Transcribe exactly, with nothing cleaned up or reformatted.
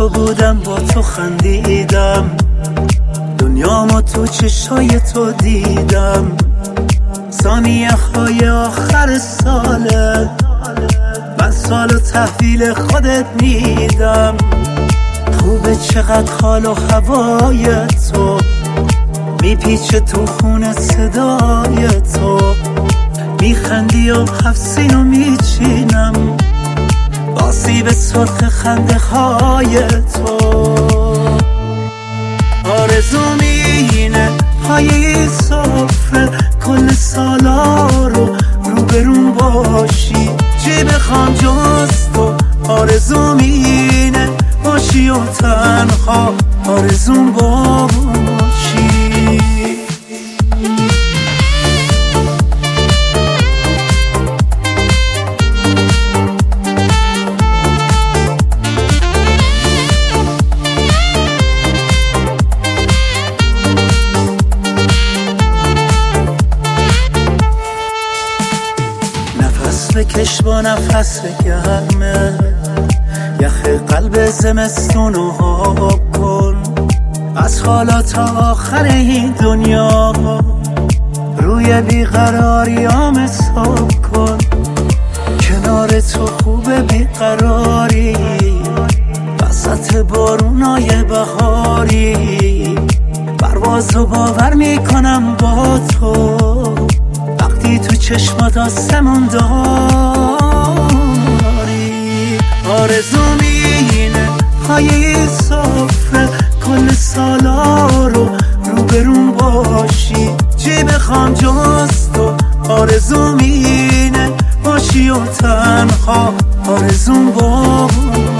تو بودم، با تو خندیدم، دنیامو تو چشای تو دیدم. ثانیه های آخر ساله، من سالو تحویل خودت میدم. خوبه چقدر حال و هوای تو، میپیچه تو خونه صدای تو. میخندی و هفسینو میچینم، آسیب سرخ خنده های تو. آرزوم اینه پای سفره کل سالا رو روبرون باشی، چی بخوام جز تو. آرزوم اینه باشی و تنها، آرزوم باشی. بکش با نفس گرمه، یخ قلب زمستونو آب کن. از حالا تا آخر این دنیا روی بیقراریام حساب کن. کنار تو خوبه بیقراری، وسط بارونای بهاری. پروازو باور میکنم با تو، وقتی تو چشمات آسمون داری. آرزوم اینه پای سفره کل سالا رو روبرون باشی، چی بخوام جز تو. آرزوم اینه باشی و تنها، آرزوم باشی.